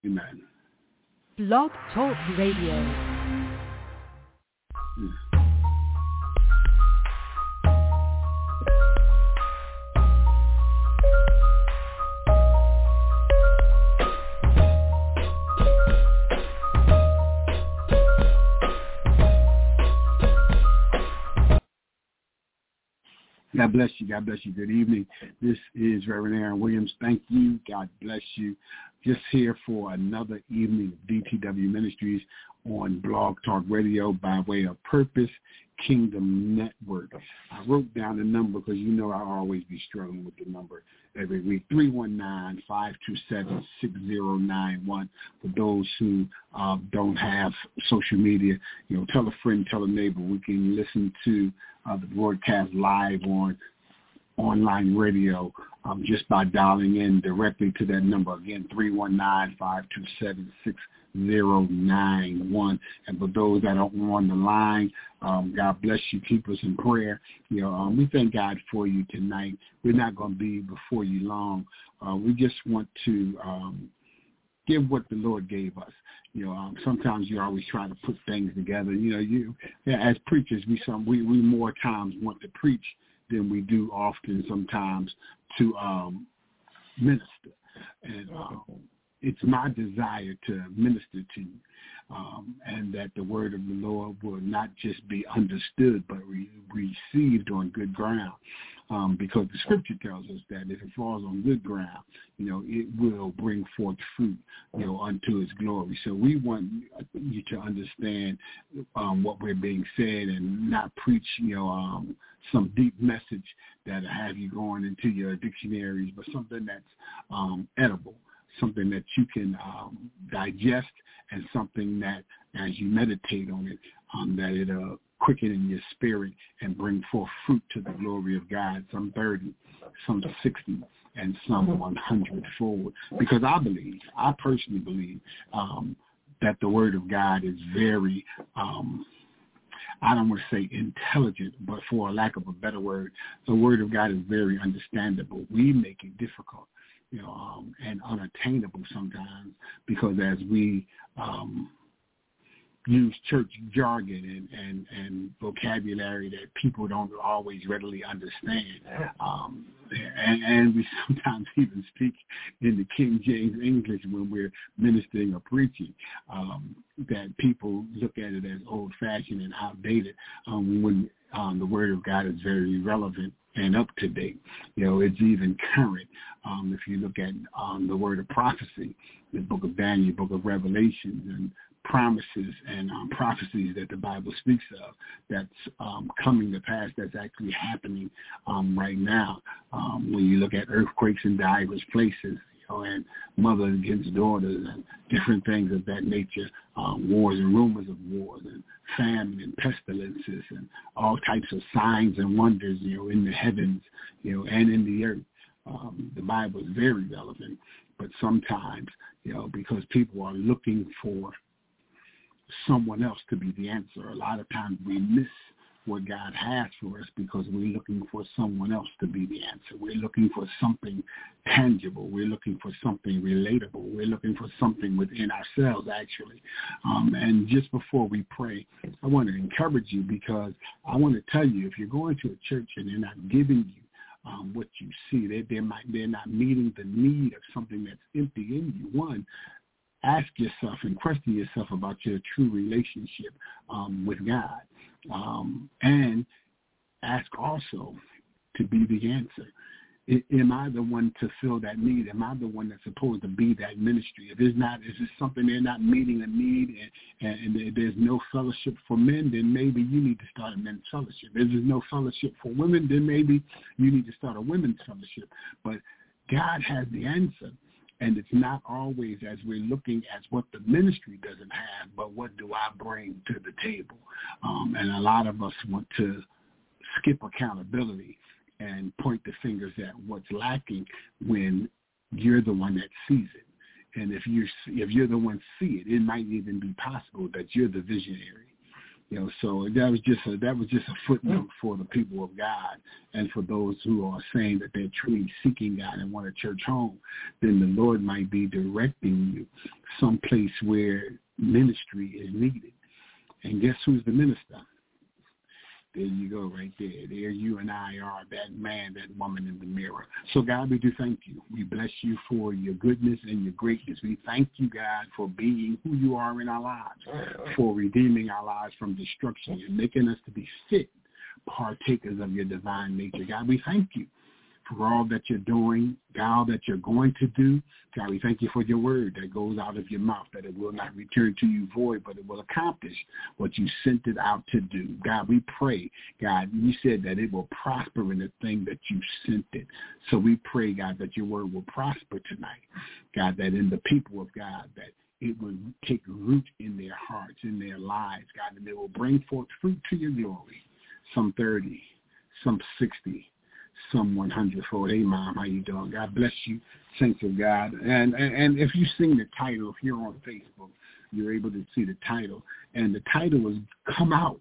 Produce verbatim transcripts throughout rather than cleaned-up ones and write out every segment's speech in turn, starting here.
Amen. Blog Talk Radio. Mm. God bless you. God bless you. Good evening. This is Reverend Aaron Williams. Thank you. God bless you. Just here for another evening of D T W Ministries on Blog Talk Radio by way of Purpose Kingdom Network. I wrote down the number because you know I always be struggling with the number every week. three one nine, five two seven, six zero nine one. For those who uh, don't have social media, you know, tell a friend, tell a neighbor. We can listen to uh, the broadcast live on online radio um, just by dialing in directly to that number. Again, three one nine, five two seven, six zero nine one. And for those that are on the line, um, God bless you. Keep us in prayer. You know, um, we thank God for you tonight. We're not going to be before you long. Uh, we just want to um, give what the Lord gave us. You know, um, sometimes you always try to put things together. You know, you as preachers, we some we, we more times want to preach than we do often sometimes to um, minister. And um, it's my desire to minister to you, um, and that the word of the Lord will not just be understood but re- received on good ground. Um, because the scripture tells us that if it falls on good ground, you know, it will bring forth fruit, you know, unto its glory. So we want you to understand um, what we're being said and not preach, you know, um, some deep message that have you going into your dictionaries, but something that's um, edible, something that you can um, digest, and something that as you meditate on it, um, that it uh, quicken in your spirit and bring forth fruit to the glory of God, some thirty, some sixty, and some one hundred forward. Because I believe, I personally believe um, that the word of God is very, um, I don't want to say intelligent, but for lack of a better word, the word of God is very understandable. We make it difficult, you know, um, and unattainable sometimes because as we um, use church jargon and, and, and vocabulary that people don't always readily understand. Um, and, and we sometimes even speak in the King James English when we're ministering or preaching, um, that people look at it as old-fashioned and outdated um, when um, the Word of God is very relevant and up to date. You know, it's even current. Um, if you look at um, the word of prophecy, the book of Daniel, book of Revelations, and promises and um, prophecies that the Bible speaks of that's um, coming to pass, that's actually happening um, right now. Um, when you look at earthquakes in diverse places, you know, and mother against daughters and different things of that nature, um, wars and rumors of wars and famine and pestilences and all types of signs and wonders, you know, in the heavens, you know, and in the earth. Um, the Bible is very relevant, but sometimes, you know, because people are looking for someone else to be the answer, a lot of times we miss what God has for us because we're looking for someone else to be the answer. We're looking for something tangible. We're looking for something relatable. We're looking for something within ourselves, actually. Um, and just before we pray, I want to encourage you because I want to tell you, if you're going to a church and they're not giving you Um, what you see, they they might they're not meeting the need of something that's empty in you. One, ask yourself and question yourself about your true relationship um, with God, um, and ask also to be the answer. I, am I the one to fill that need? Am I the one that's supposed to be that ministry? If it's not, is it something they're not meeting a need and, and, and there's no fellowship for men, then maybe you need to start a men's fellowship. If there's no fellowship for women, then maybe you need to start a women's fellowship. But God has the answer. And it's not always as we're looking at what the ministry doesn't have, but what do I bring to the table? Um, and a lot of us want to skip accountability and point the fingers at what's lacking when you're the one that sees it. And if you're, if you're the one see it, it might even be possible that you're the visionary. You know, so that was just a, that was just a footnote for the people of God, and for those who are saying that they're truly seeking God and want a church home. Then the Lord might be directing you someplace where ministry is needed. And guess who's the minister? There you go, right there. There you and I are, that man, that woman in the mirror. So, God, we do thank you. We bless you for your goodness and your greatness. We thank you, God, for being who you are in our lives, for redeeming our lives from destruction and making us to be fit partakers of your divine nature. God, we thank you for all that you're doing, God, all that you're going to do. God, we thank you for your word that goes out of your mouth, that it will not return to you void, but it will accomplish what you sent it out to do. God, we pray, God, you said that it will prosper in the thing that you sent it. So we pray, God, that your word will prosper tonight. God, that in the people of God, that it will take root in their hearts, in their lives, God, and it will bring forth fruit to your glory. Some thirty, some sixty, some one hundred fold. Hey, Mom, how you doing? God bless you, saints of God. And, and and if you sing the title, if you're on Facebook, you're able to see the title. And the title is Come Out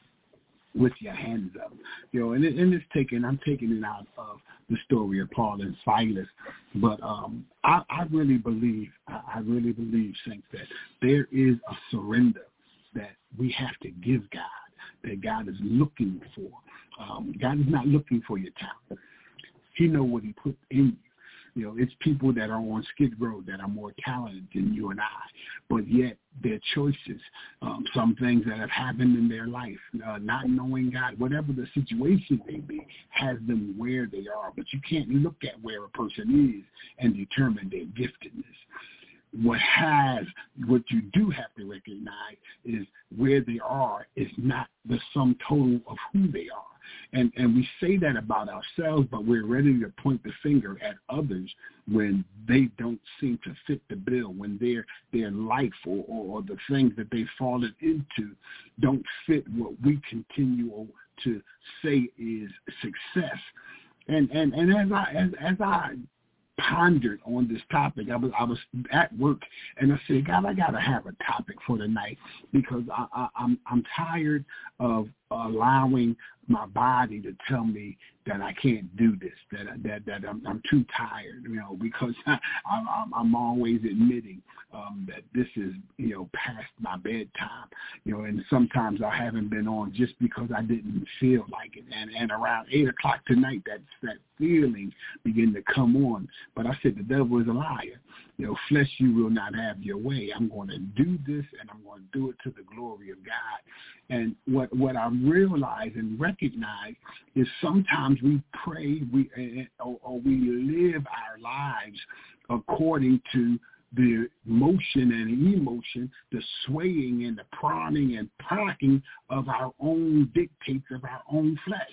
with Your Hands Up. You know, and, it, and it's taken, I'm taking it out of the story of Paul and Silas. But um, I, I really believe, I, I really believe, saints, that there is a surrender that we have to give God, that God is looking for. Um, God is not looking for your talent. He knows what he put in you. You know, it's people that are on Skid Row that are more talented than you and I, but yet their choices, um, some things that have happened in their life, uh, not knowing God, whatever the situation may be, has them where they are. But you can't look at where a person is and determine their giftedness. What has, what you do have to recognize is where they are is not the sum total of who they are. And and we say that about ourselves, but we're ready to point the finger at others when they don't seem to fit the bill, when their their life or, or, or the things that they've fallen into don't fit what we continue to say is success. And and, and as I as, as I pondered on this topic, I was I was at work and I said, God, I gotta have a topic for tonight because I, I, I'm I'm tired of allowing my body to tell me that I can't do this, that that that I'm, I'm too tired, you know, because I, I'm, I'm always admitting um, that this is, you know, past my bedtime, you know, and sometimes I haven't been on just because I didn't feel like it, and and around eight o'clock tonight, that that feeling began to come on, but I said the devil is a liar. You know, flesh, you will not have your way. I'm going to do this, and I'm going to do it to the glory of God. And what what I realize and recognize is sometimes we pray, we or, or we live our lives according to the motion and emotion, the swaying and the prodding and pricking of our own dictates of our own flesh.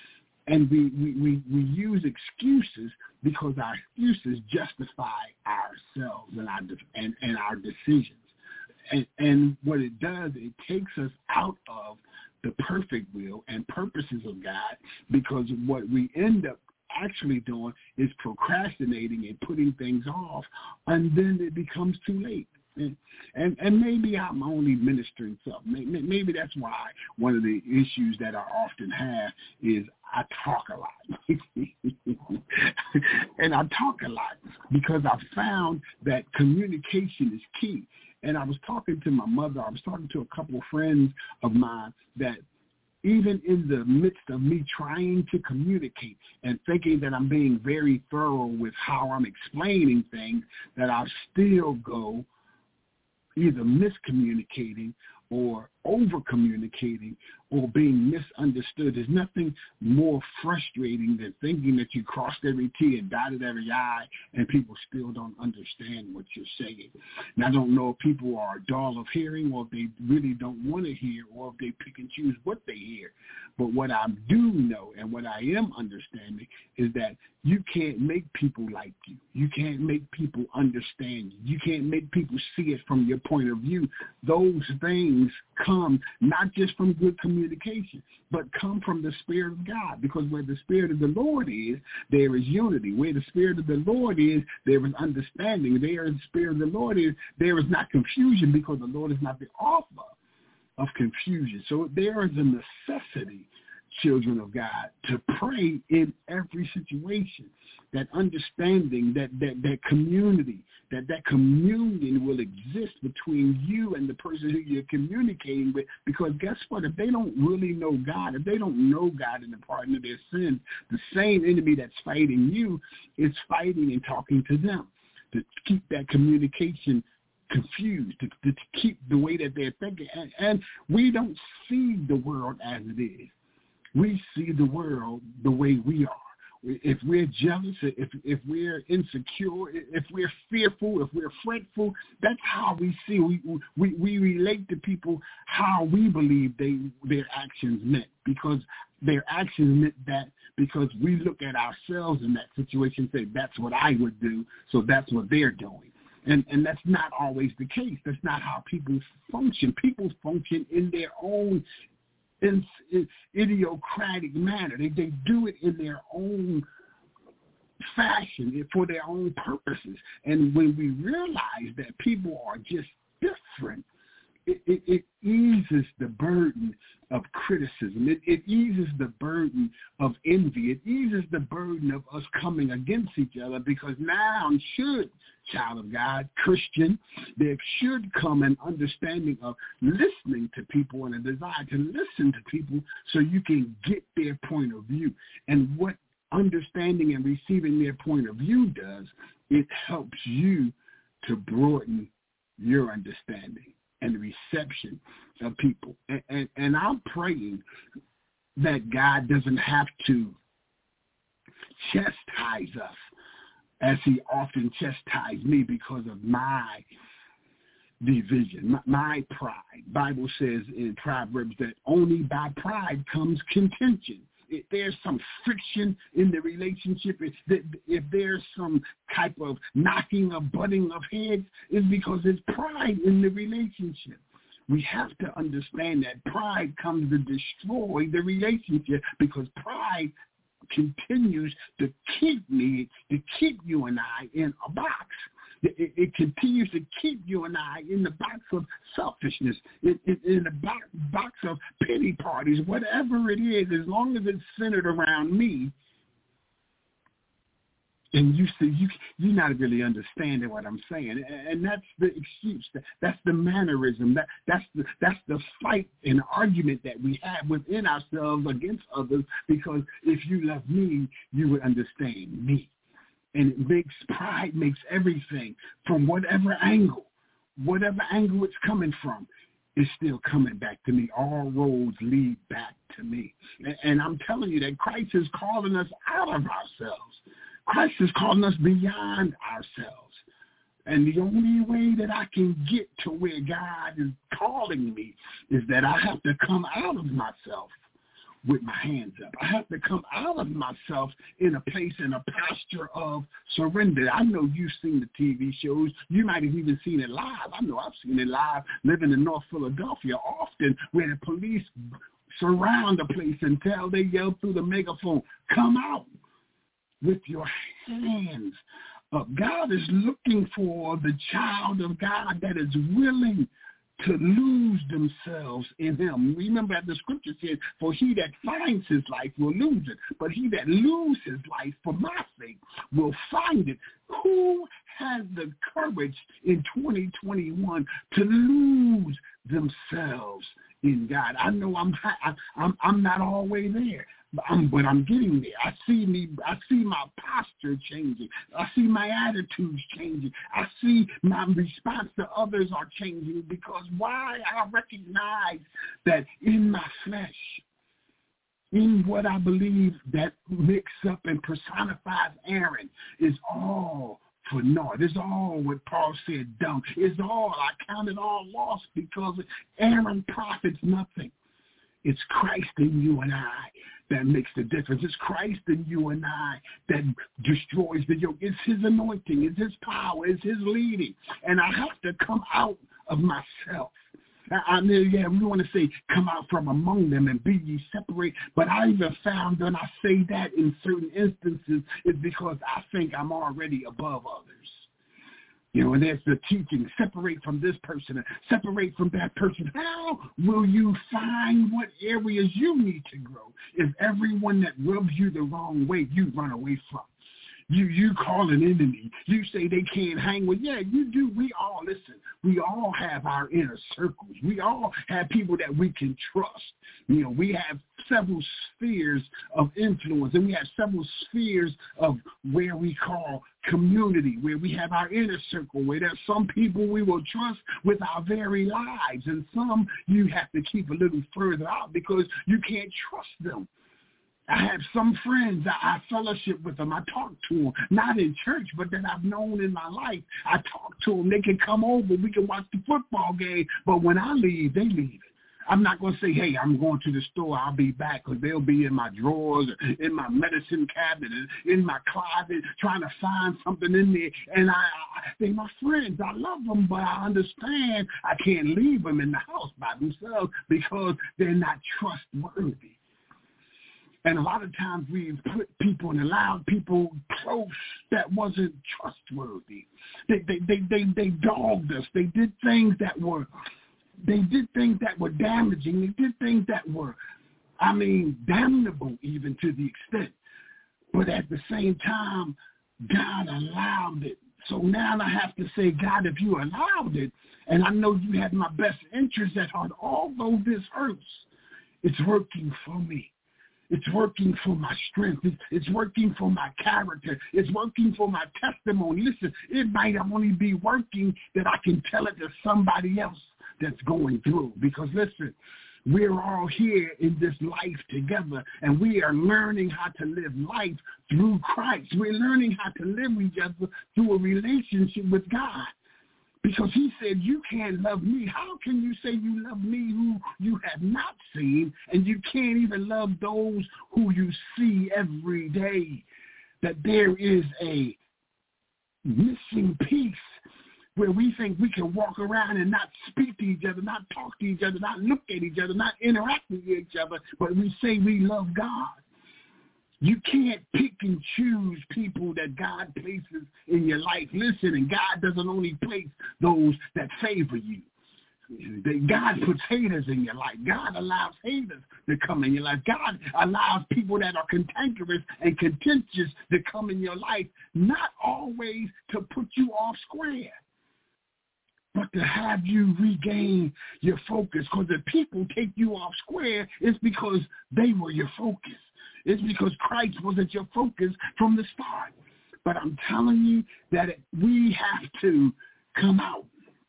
And we, we, we, we use excuses because our excuses justify ourselves and our, and, and our decisions. And, and what it does, it takes us out of the perfect will and purposes of God, because what we end up actually doing is procrastinating and putting things off, and then it becomes too late. And, and and maybe I'm only ministering something. Maybe that's why one of the issues that I often have is I talk a lot. And I talk a lot because I found that communication is key. And I was talking to my mother. I was talking to a couple of friends of mine that even in the midst of me trying to communicate and thinking that I'm being very thorough with how I'm explaining things, that I still go either miscommunicating or over-communicating or being misunderstood. There's nothing more frustrating than thinking that you crossed every T and dotted every I and people still don't understand what you're saying. And I don't know if people are dull of hearing or if they really don't want to hear or if they pick and choose what they hear. But what I do know and what I am understanding is that you can't make people like you. You can't make people understand you. You can't make people see it from your point of view. Those things come not just from good communication, but come from the Spirit of God, because where the Spirit of the Lord is, there is unity. Where the Spirit of the Lord is, there is understanding. There the Spirit of the Lord is, there is not confusion, because the Lord is not the author of confusion. So there is a necessity, children of God, to pray in every situation. That understanding, that that that community, that that communion will exist between you and the person who you're communicating with. Because guess what? If they don't really know God, if they don't know God and the pardon of their sins, the same enemy that's fighting you is fighting and talking to them to keep that communication confused, to, to keep the way that they're thinking. And, and we don't see the world as it is. We see the world the way we are. If we're jealous, if if we're insecure, if we're fearful, if we're fretful, that's how we see. We we, we relate to people how we believe they their actions meant, because their actions meant that because we look at ourselves in that situation and say, that's what I would do, so that's what they're doing. And and that's not always the case. That's not how people function. People function in their own in, in idiosyncratic manner. They they do it in their own fashion, for their own purposes. And when we realize that people are just different, it, it, it eases the burden of criticism. It, it eases the burden of envy. It eases the burden of us coming against each other, because now should, child of God, Christian, there should come an understanding of listening to people and a desire to listen to people so you can get their point of view. And what understanding and receiving their point of view does, it helps you to broaden your understanding and reception of people. And, and, and I'm praying that God doesn't have to chastise us as he often chastised me because of my division, my, my pride. Bible says in Proverbs that only by pride comes contention. If there's some friction in the relationship, if, if there's some type of knocking or butting of heads, it's because there's pride in the relationship. We have to understand that pride comes to destroy the relationship, because pride continues to keep me, to keep you and I in a box. It, it continues to keep you and I in the box of selfishness, it, it, in the box, box of pity parties, whatever it is, as long as it's centered around me. And you see, you, you're not really understanding what I'm saying. And that's the excuse. That's the mannerism. That, that's, the, that's the fight and argument that we have within ourselves against others, because if you love me, you would understand me. And it makes, pride makes everything, from whatever angle, whatever angle it's coming from, it's still coming back to me. All roads lead back to me. And, and I'm telling you that Christ is calling us out of ourselves. Christ is calling us beyond ourselves. And the only way that I can get to where God is calling me is that I have to come out of myself with my hands up. I have to come out of myself in a place, in a posture of surrender. I know you've seen the T V shows. You might have even seen it live. I know I've seen it live living in North Philadelphia often, where the police surround the place until they yell through the megaphone, come out with your hands up. God is looking for the child of God that is willing to lose themselves in him. Remember, as the scripture says, for he that finds his life will lose it, but he that loses his life for my sake will find it. Who has the courage in twenty twenty-one to lose themselves in God? I know I'm I'm I'm not all the way there, but I'm, but I'm getting there. I see me. I see my posture changing. I see my attitudes changing. I see my response to others are changing, because why? I recognize that in my flesh, in what I believe that mix up and personifies Aaron, is all for naught. It's all what Paul said, dumb. It's all, I count it all lost, because Aaron profits nothing. It's Christ in you and I that makes the difference. It's Christ in you and I that destroys the yoke. It's his anointing. It's his power. It's his leading. And I have to come out of myself. I mean, yeah, we want to say, come out from among them and be ye separate. But I even found when I say that in certain instances, it's because I think I'm already above others. You know, and there's the teaching, separate from this person, and separate from that person. How will you find what areas you need to grow if everyone that rubs you the wrong way, you run away from? You you call an enemy. You say they can't hang with. Yeah, you do. We all, listen, we all have our inner circles. We all have people that we can trust. You know, we have several spheres of influence, and we have several spheres of where we call community, where we have our inner circle, where there's some people we will trust with our very lives, and some you have to keep a little further out because you can't trust them. I have some friends, I, I fellowship with them, I talk to them, not in church, but that I've known in my life. I talk to them, they can come over, we can watch the football game, but when I leave, they leave. I'm not going to say, hey, I'm going to the store, I'll be back, because they'll be in my drawers, or in my medicine cabinet, in my closet, trying to find something in there. And I, I they're my friends. I love them, but I understand I can't leave them in the house by themselves because they're not trustworthy. And a lot of times we've put people and allowed people close that wasn't trustworthy. They they they they, they dogged us. They did things that were they did things that were damaging. They did things that were, I mean, damnable even to the extent. But at the same time, God allowed it. So now I have to say, God, if you allowed it, and I know you had my best interest at heart, although this hurts, it's working for me. It's working for my strength. It's working for my character. It's working for my testimony. Listen, it might only be working that I can tell it to somebody else that's going through. Because listen, we're all here in this life together, and we are learning how to live life through Christ. We're learning how to live with each other through a relationship with God. Because he said, you can't love me. How can you say you love me who you have not seen, and you can't even love those who you see every day? That there is a missing piece where we think we can walk around and not speak to each other, not talk to each other, not look at each other, not interact with each other, but we say we love God. You can't pick and choose people that God places in your life. Listen, and God doesn't only place those that favor you. God puts haters in your life. God allows haters to come in your life. God allows people that are cantankerous and contentious to come in your life, not always to put you off square, but to have you regain your focus. Because if people take you off square, it's because they were your focus. It's because Christ wasn't your focus from the start. But I'm telling you that it, we have to come out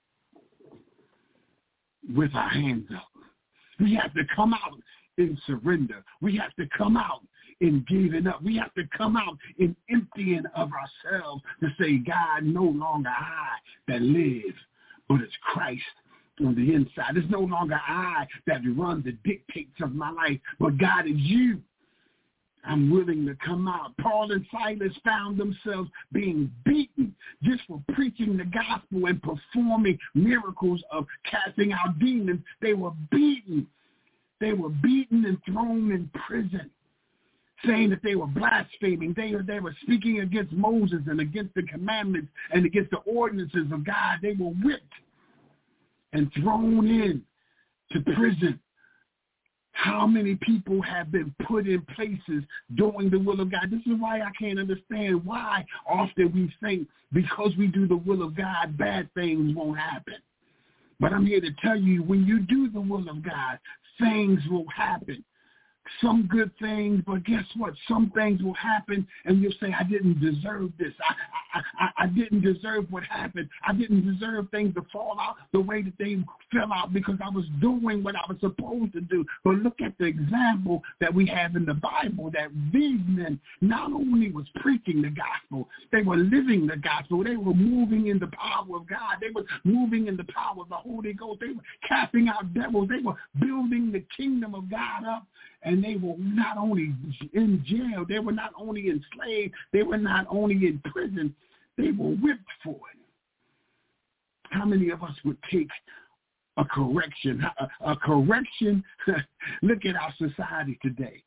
with our hands up. We have to come out in surrender. We have to come out in giving up. We have to come out in emptying of ourselves to say, God, no longer I that live, but it's Christ on the inside. It's no longer I that run the dictates of my life, but God is you. I'm willing to come out. Paul and Silas found themselves being beaten just for preaching the gospel and performing miracles of casting out demons. They were beaten. They were beaten and thrown in prison, saying that they were blaspheming. They, they were speaking against Moses and against the commandments and against the ordinances of God. They were whipped and thrown in to prison. How many people have been put in places doing the will of God? This is why I can't understand why often we think because we do the will of God, bad things won't happen. But I'm here to tell you, when you do the will of God, things will happen. Some good things, but guess what? Some things will happen, and you'll say, I didn't deserve this. I, I, I, I didn't deserve what happened. I didn't deserve things to fall out the way that they fell out because I was doing what I was supposed to do. But look at the example that we have in the Bible, that these men not only was preaching the gospel, they were living the gospel. They were moving in the power of God. They were moving in the power of the Holy Ghost. They were casting out devils. They were building the kingdom of God up. And they were not only in jail, they were not only enslaved, they were not only in prison, they were whipped for it. How many of us would take a correction? A, a correction, look at our society today,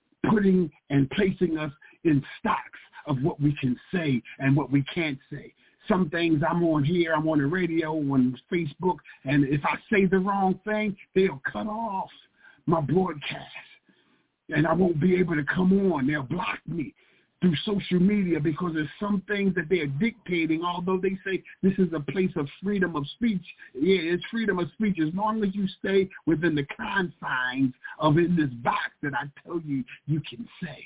putting and placing us in stocks of what we can say and what we can't say. some things I'm on here, I'm on the radio, on Facebook, and if I say the wrong thing, they'll cut off my broadcast, and I won't be able to come on. They'll block me through social media because there's some things that they're dictating, although they say this is a place of freedom of speech. Yeah, it's freedom of speech as long as you stay within the confines of in this box that I tell you you can say.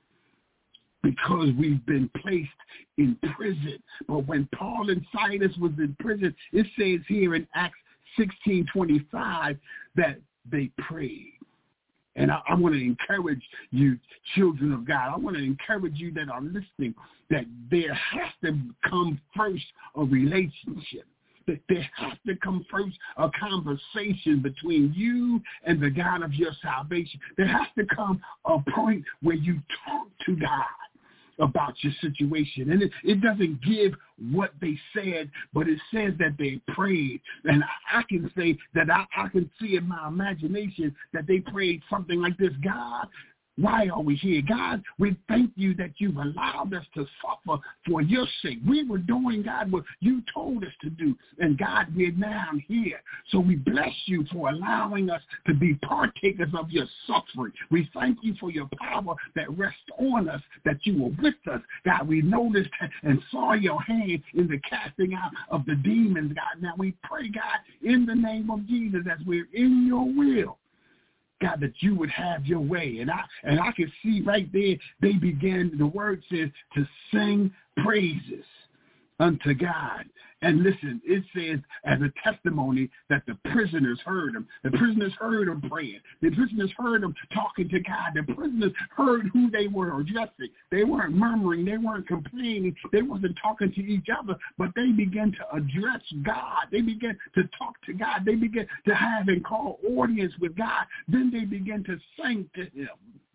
Because we've been placed in prison. But when Paul and Silas was in prison, it says here in Acts sixteen twenty-five that they prayed. And I, I want to encourage you, children of God. I want to encourage you that are listening, that there has to come first a relationship. That there has to come first a conversation between you and the God of your salvation. There has to come a point where you talk to God about your situation. And it, it doesn't give what they said, but it says that they prayed. And I, I can say that I, I can see in my imagination that they prayed something like this: God, why are we here? God, we thank you that you've allowed us to suffer for your sake. We were doing, God, what you told us to do. And God, we're now here. So we bless you for allowing us to be partakers of your suffering. We thank you for your power that rests on us, that you were with us. God, we noticed and saw your hand in the casting out of the demons, God. Now we pray, God, in the name of Jesus, as we're in your will, God, that you would have your way. And I and I can see right there, they began, the word says, to sing praises unto God. And listen, it says as a testimony that the prisoners heard him. The prisoners heard him praying. The prisoners heard him talking to God. The prisoners heard who they were addressing. They weren't murmuring. They weren't complaining. They wasn't talking to each other, but they began to address God. They began to talk to God. They began to have and call audience with God. Then they began to sing to him.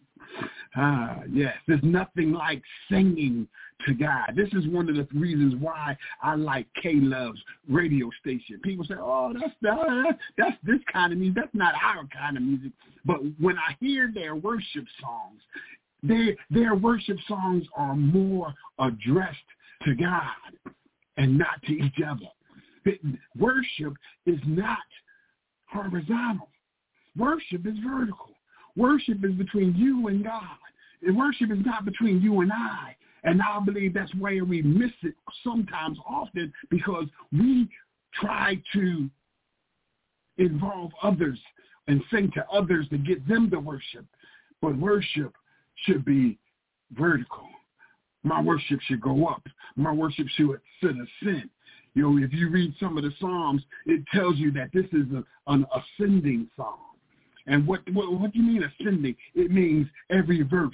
Ah, yes, there's nothing like singing to God. This is one of the reasons why I like K-Love's radio station. People say, oh, that's that, that's this kind of music. That's not our kind of music. But when I hear their worship songs, their, their worship songs are more addressed to God and not to each other. Worship is not horizontal. Worship is vertical. Worship is between you and God. And worship is not between you and I. And I believe that's where we miss it sometimes often, because we try to involve others and sing to others to get them to worship. But worship should be vertical. My worship should go up. My worship should ascend. You know, if you read some of the Psalms, it tells you that this is a, an ascending psalm. And what, what what do you mean ascending? It means every verse,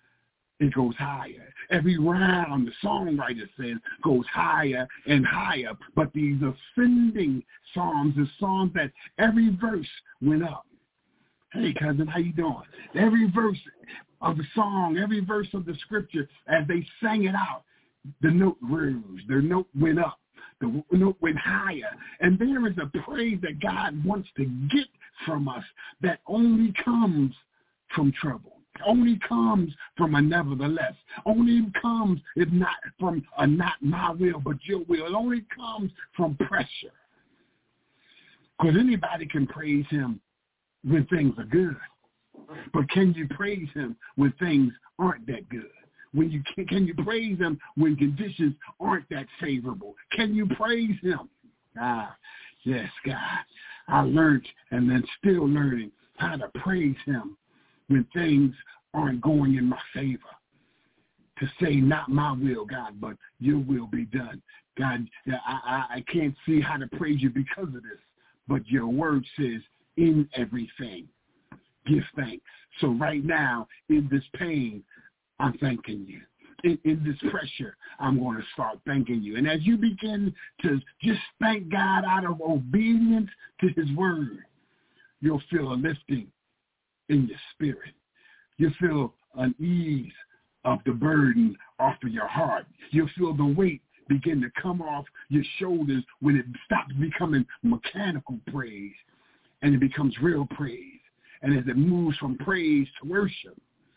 it goes higher. Every round, the songwriter says, goes higher and higher. But these ascending psalms are songs that every verse went up. Hey, cousin, how you doing? Every verse of the song, every verse of the scripture, as they sang it out, the note rose, the note went up, the note went higher. And there is a praise that God wants to get from us that only comes from trouble, only comes from a nevertheless, only comes, if not from a not my will, but your will. It only comes from pressure. Because anybody can praise him when things are good. But can you praise him when things aren't that good? When you can, can you praise him when conditions aren't that favorable? Can you praise him? Ah, yes, God. I learned and then still learning how to praise him when things aren't going in my favor. To say, not my will, God, but your will be done. God, I, I, I can't see how to praise you because of this, but your word says, in everything, give thanks. So right now, in this pain, I'm thanking you. In, in this pressure, I'm going to start thanking you. And as you begin to just thank God out of obedience to his word, you'll feel a lifting in your spirit. You'll feel an ease of the burden off of your heart. You'll feel the weight begin to come off your shoulders when it stops becoming mechanical praise and it becomes real praise. And as it moves from praise to worship,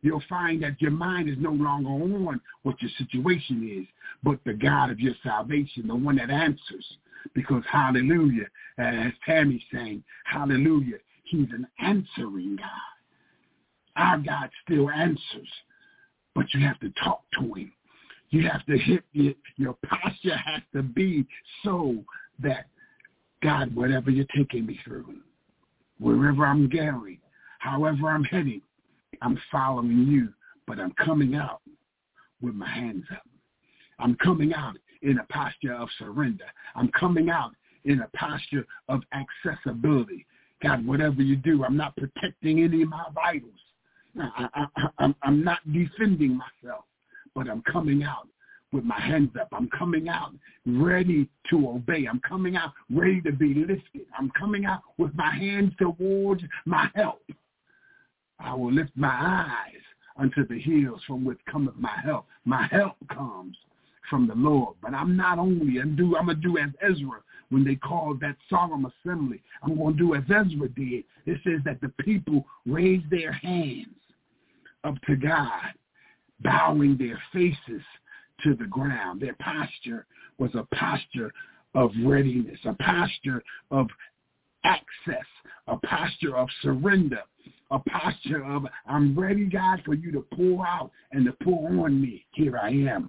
you'll find that your mind is no longer on what your situation is, but the God of your salvation, the one that answers. Because, hallelujah, as Tammy's saying, hallelujah, he's an answering God. Our God still answers, but you have to talk to him. You have to hit it. Your posture has to be so that, God, whatever you're taking me through, wherever I'm going, however I'm heading, I'm following you, but I'm coming out with my hands up. I'm coming out in a posture of surrender. I'm coming out in a posture of accessibility. God, whatever you do, I'm not protecting any of my vitals. I, I, I, I'm, I'm not defending myself, but I'm coming out with my hands up. I'm coming out ready to obey. I'm coming out ready to be lifted. I'm coming out with my hands towards my help. I will lift my eyes unto the hills from which cometh my help. My help comes from the Lord. But I'm not only, I'm, do, I'm going to do as Ezra when they called that solemn assembly. I'm going to do as Ezra did. It says that the people raised their hands up to God, bowing their faces to the ground. Their posture was a posture of readiness, a posture of access, a posture of surrender, a posture of, I'm ready, God, for you to pour out and to pour on me. Here I am.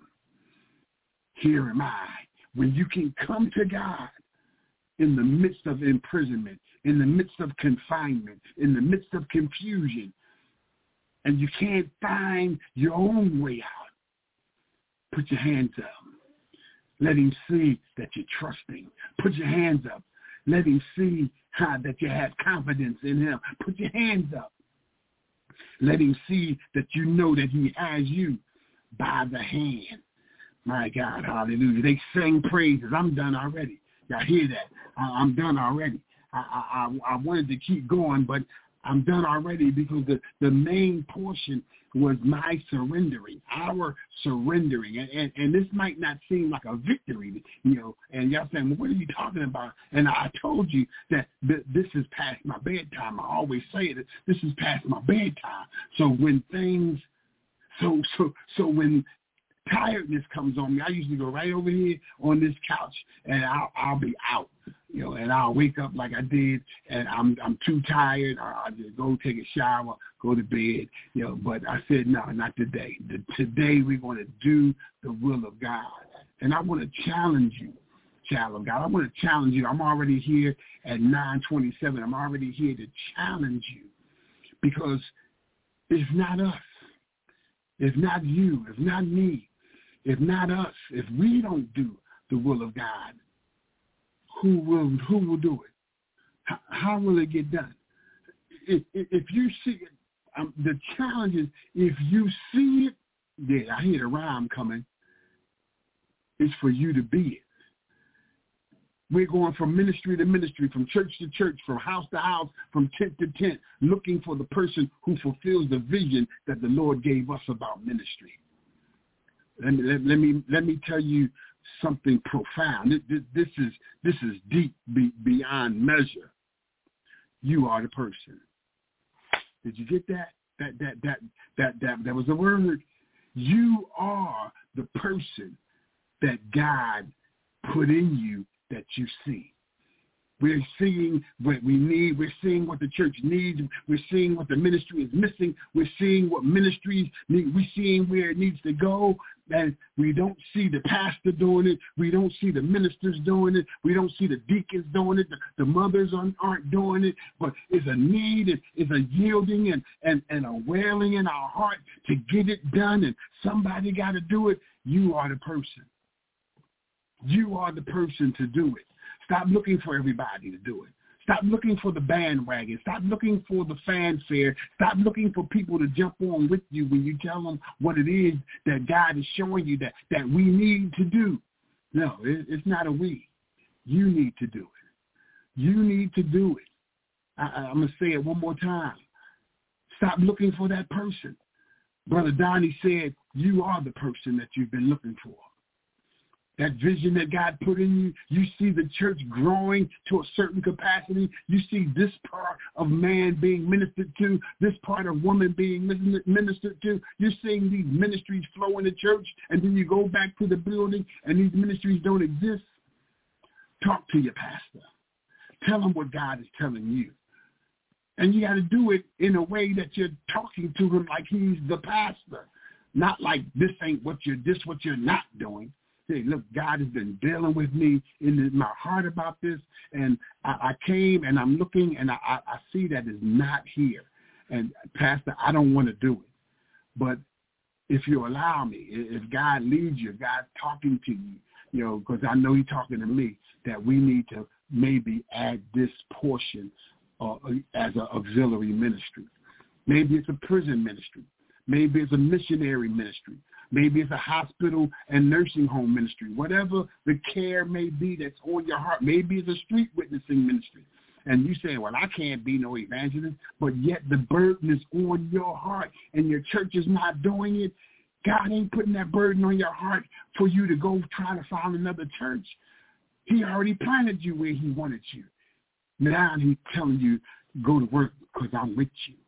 Here am I. When you can come to God in the midst of imprisonment, in the midst of confinement, in the midst of confusion, and you can't find your own way out, put your hands up. Let him see that you're trusting. Put your hands up. Let him see how that you have confidence in him. Put your hands up. Let him see that you know that he has you by the hand. My God, hallelujah. They sing praises. I'm done already. Y'all hear that? I'm done already. I, I, I wanted to keep going, but I'm done already because the, the main portion was my surrendering, our surrendering. And, and, and this might not seem like a victory, you know, and y'all saying, well, what are you talking about? And I told you that th- this is past my bedtime. I always say that this is past my bedtime. So when things, so, so, so when tiredness comes on me, I usually go right over here on this couch and I'll, I'll be out, you know, and I'll wake up like I did and I'm I'm too tired. I'll just go take a shower, go to bed, you know, but I said, no, not today. The, today we're going to do the will of God. And I want to challenge you, child of God. I want to challenge you. I'm already here at nine twenty-seven. I'm already here to challenge you because it's not us. It's not you. It's not me. If not us, if we don't do the will of God, who will who will do it? How, how will it get done? If, if, if you see it, um, the challenge is if you see it, yeah, I hear the rhyme coming, it's for you to be it. We're going from ministry to ministry, from church to church, from house to house, from tent to tent, looking for the person who fulfills the vision that the Lord gave us about ministry. Let me let, let me let me tell you something profound. This, this is this is deep be, beyond measure. You are the person. Did you get that? That that that that that that was a word. You are the person that God put in you that you see. We're seeing what we need. We're seeing what the church needs. We're seeing what the ministry is missing. We're seeing what ministries need. We're seeing where it needs to go. And we don't see the pastor doing it. We don't see the ministers doing it. We don't see the deacons doing it. The, the mothers aren't, aren't doing it. But it's a need. It, it's a yielding and, and, and a wailing in our heart to get it done. And somebody got to do it. You are the person. You are the person to do it. Stop looking for everybody to do it. Stop looking for the bandwagon. Stop looking for the fanfare. Stop looking for people to jump on with you when you tell them what it is that God is showing you that, that we need to do. No, it, it's not a we. You need to do it. You need to do it. I, I'm going to say it one more time. Stop looking for that person. Brother Donnie said, you are the person that you've been looking for. that vision that God put in you. You see the church growing to a certain capacity. You see this part of man being ministered to, this part of woman being ministered to. You're seeing these ministries flow in the church, and then you go back to the building, and these ministries don't exist. Talk to your pastor. Tell him what God is telling you. And you got to do it in a way that you're talking to him like he's the pastor, not like this ain't what you're, this what you're not doing. Say, look, God has been dealing with me in my heart about this, and I, I came and I'm looking and I, I, I see that it's not here. And Pastor, I don't want to do it. But if you allow me, if God leads you, if God's talking to you, you know, because I know he's talking to me, that we need to maybe add this portion uh, as an auxiliary ministry. Maybe it's a prison ministry. Maybe it's a missionary ministry. Maybe it's a hospital and nursing home ministry. Whatever the care may be that's on your heart. Maybe it's a street witnessing ministry. And you say, well, I can't be no evangelist, but yet the burden is on your heart and your church is not doing it. God ain't putting that burden on your heart for you to go try to find another church. He already planted you where he wanted you. Now he's telling you, go to work because I'm with you.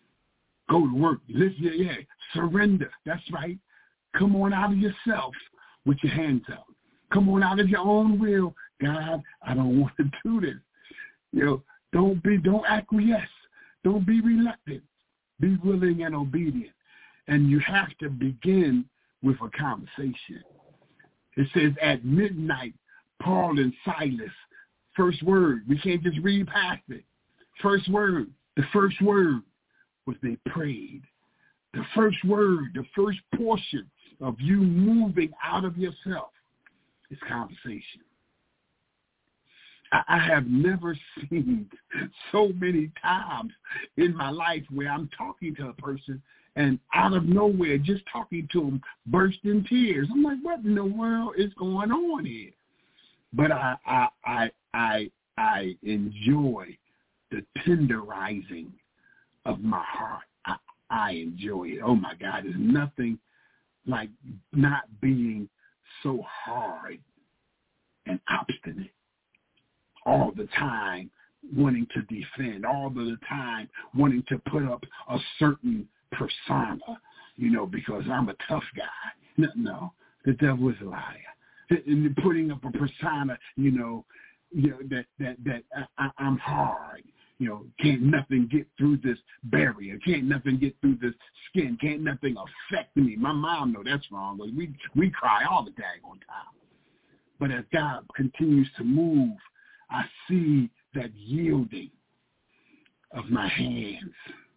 Go to work. Lift your, yeah, surrender. That's right. Come on out of yourself with your hands up. Come on out of your own will. God, I don't want to do this. You know, don't be, don't acquiesce. Don't be reluctant. Be willing and obedient. And you have to begin with a conversation. It says at midnight, Paul and Silas, first word. We can't just read past it. First word. The first word was they prayed. The first word, the first portion of you moving out of yourself is conversation. I, I have never seen so many times in my life where I'm talking to a person and out of nowhere, just talking to them, burst in tears. I'm like, what in the world is going on here? But I, I, I, I, I enjoy the tenderizing of my heart. I, I enjoy it. Oh my God, there's nothing like not being so hard and obstinate all the time, wanting to defend, all the time wanting to put up a certain persona, you know, because I'm a tough guy. No, no, the devil is a liar. And putting up a persona, you know, you know that that that I, I'm hard. You know, can't nothing get through this barrier. Can't nothing get through this skin. Can't nothing affect me. My mom know that's wrong. But we we cry all the daggone time. But as God continues to move, I see that yielding of my hands,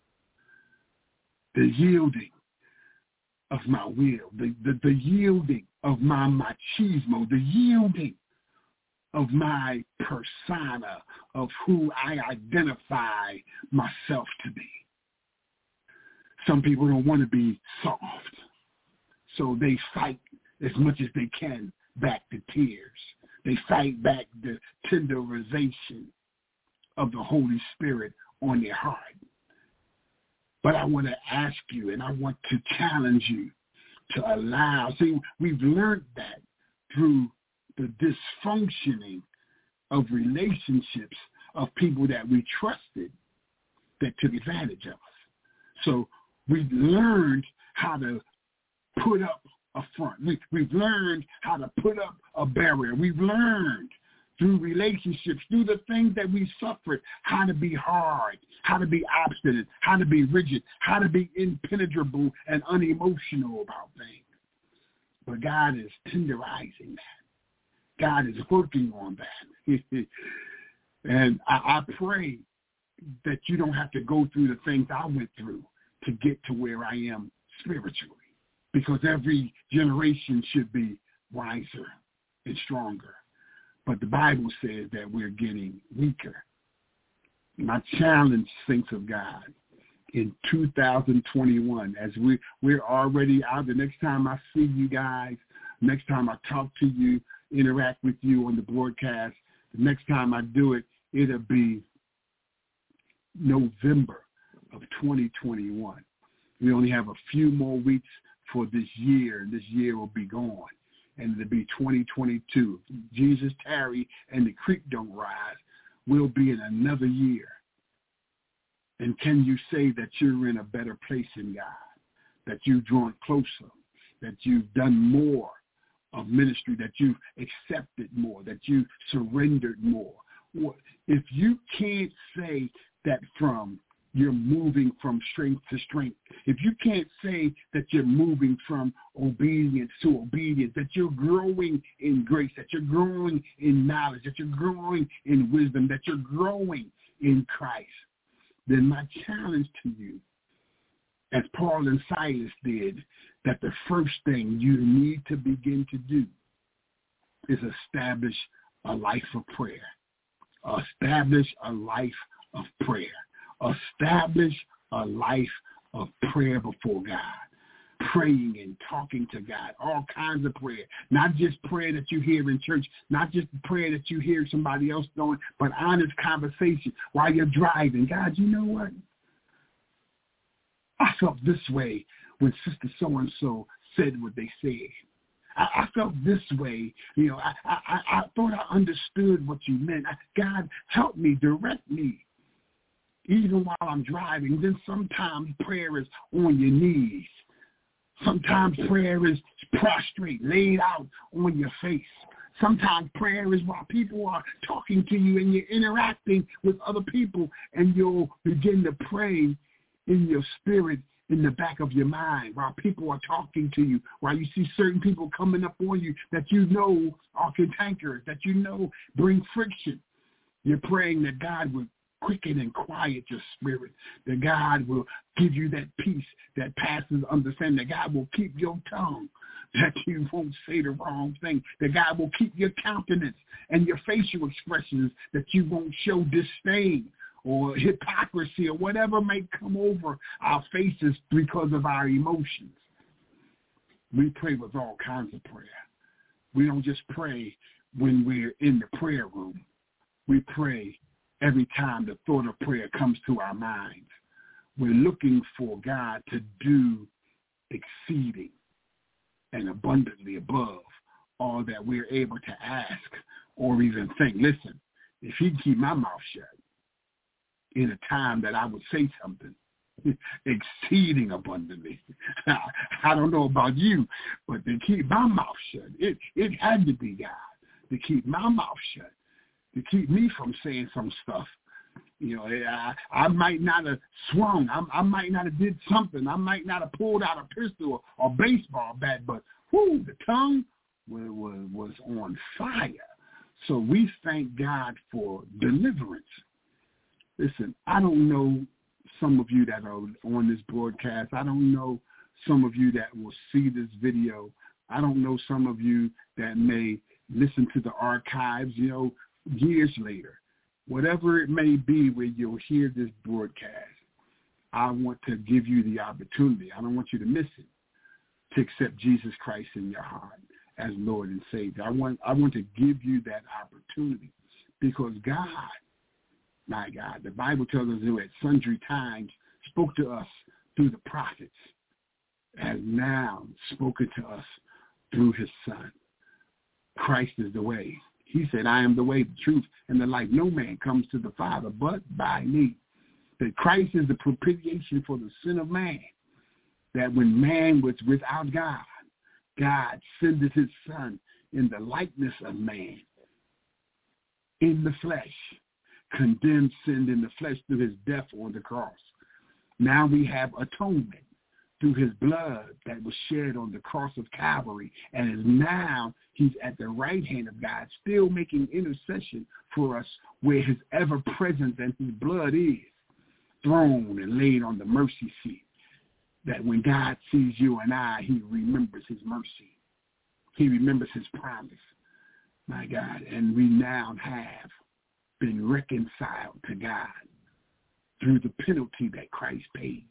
the yielding of my will, the, the, the yielding of my machismo, the yielding of my persona, of who I identify myself to be. Some people don't want to be soft, so they fight as much as they can back the tears. They fight back the tenderization of the Holy Spirit on their heart. But I want to ask you, and I want to challenge you to allow. See, we've learned that through the dysfunctioning of relationships of people that we trusted that took advantage of us. So we've learned how to put up a front. We, we've learned how to put up a barrier. We've learned through relationships, through the things that we suffered, how to be hard, how to be obstinate, how to be rigid, how to be impenetrable and unemotional about things. But God is tenderizing that. God is working on that. And I, I pray that you don't have to go through the things I went through to get to where I am spiritually, because every generation should be wiser and stronger. But the Bible says that we're getting weaker. My challenge, saints of God, in two thousand twenty-one, as we, we're already out, the next time I see you guys, next time I talk to you, interact with you on the broadcast, the next time I do it, it'll be November of twenty twenty-one. We only have a few more weeks for this year, and this year will be gone. and it'll be twenty twenty-two. If Jesus tarry and the creek don't rise, we'll be in another year. And can you say that you're in a better place in God, that you've drawn closer, that you've done more of ministry, that you've accepted more, that you surrendered more? If you can't say that from you're moving from strength to strength, if you can't say that you're moving from obedience to obedience, that you're growing in grace, that you're growing in knowledge, that you're growing in wisdom, that you're growing in Christ, then my challenge to you, as Paul and Silas did, that the first thing you need to begin to do is establish a life of prayer. Establish a life of prayer. Establish a life of prayer before God. Praying and talking to God. All kinds of prayer. Not just prayer that you hear in church. Not just prayer that you hear somebody else doing, but honest conversation while you're driving. God, you know what? I felt this way when Sister So-and-so said what they said. I, I felt this way. You know, I, I, I thought I understood what you meant. I, God, help me, direct me, even while I'm driving. Then sometimes prayer is on your knees. Sometimes prayer is prostrate, laid out on your face. Sometimes prayer is while people are talking to you and you're interacting with other people, and you'll begin to pray in your spirit, in the back of your mind, while people are talking to you, while you see certain people coming up on you that you know are cantankerous, that you know bring friction. You're praying that God would quicken and quiet your spirit, that God will give you that peace that passes understanding, that God will keep your tongue, that you won't say the wrong thing, that God will keep your countenance and your facial expressions, that you won't show disdain or hypocrisy or whatever may come over our faces because of our emotions. We pray with all kinds of prayer. We don't just pray when we're in the prayer room. We pray every time the thought of prayer comes to our minds. We're looking for God to do exceeding and abundantly above all that we're able to ask or even think. Listen, if he can keep my mouth shut in a time that I would say something exceeding abundantly, I don't know about you, but to keep my mouth shut, it, it had to be God to keep my mouth shut, to keep me from saying some stuff. You know, I, I might not have swung. I, I might not have did something. I might not have pulled out a pistol or, or baseball bat, but whoo, the tongue was, was, was on fire. So we thank God for deliverance. Listen, I don't know some of you that are on this broadcast. I don't know some of you that will see this video. I don't know some of you that may listen to the archives, you know, years later. Whatever it may be where you'll hear this broadcast, I want to give you the opportunity. I don't want you to miss it, to accept Jesus Christ in your heart as Lord and Savior. I want, I want to give you that opportunity because God, my God, the Bible tells us who at sundry times spoke to us through the prophets, has now spoken to us through his Son. Christ is the way. He said, I am the way, the truth, and the life. No man comes to the Father but by me. That Christ is the propitiation for the sin of man. That when man was without God, God sent his Son in the likeness of man, in the flesh, condemned sin in the flesh through his death on the cross. Now we have atonement through his blood that was shed on the cross of Calvary, and is now he's at the right hand of God, still making intercession for us, where his ever presence and his blood is thrown and laid on the mercy seat. That when God sees you and I, he remembers his mercy. He remembers his promise, my God, and we now have been reconciled to God through the penalty that Christ paid.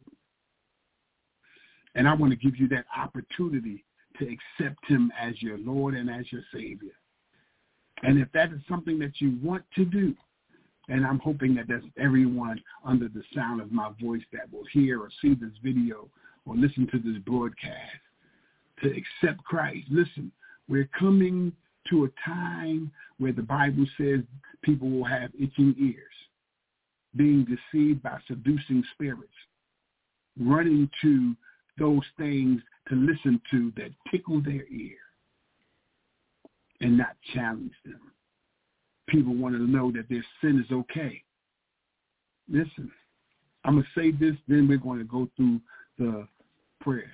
And I want to give you that opportunity to accept him as your Lord and as your Savior. And if that is something that you want to do, and I'm hoping that that's everyone under the sound of my voice that will hear or see this video or listen to this broadcast, to accept Christ. Listen, We're coming to a time where the Bible says people will have itching ears, being deceived by seducing spirits, running to those things to listen to that tickle their ear and not challenge them. People want to know that their sin is okay. Listen, I'm going to say this, then we're going to go through the prayer.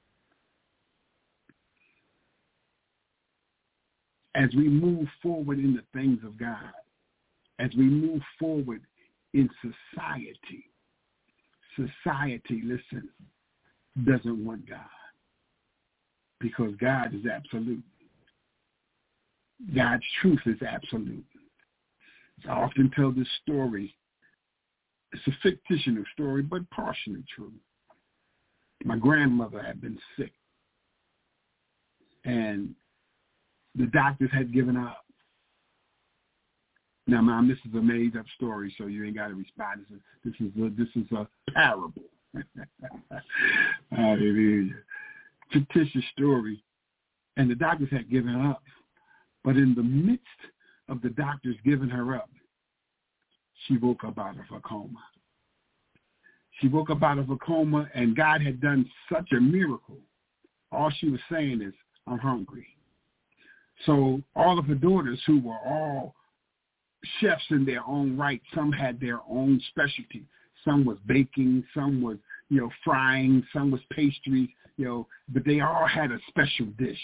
As we move forward in the things of God, as we move forward in society, society, listen, doesn't want God because God is absolute. God's truth is absolute. I often tell this story. It's a fictional story, but partially true. My grandmother had been sick, and the doctors had given up. Now, Mom, this is a made-up story, so you ain't got to respond. This is, this is a, this is a parable. Hallelujah. Fictitious story. And the doctors had given up. But in the midst of the doctors giving her up, she woke up out of her coma. She woke up out of a coma, and God had done such a miracle. All she was saying is, I'm hungry. So all of her daughters, who were all chefs in their own right, some had their own specialty. Some was baking, some was, you know, frying, some was pastries, you know, but they all had a special dish.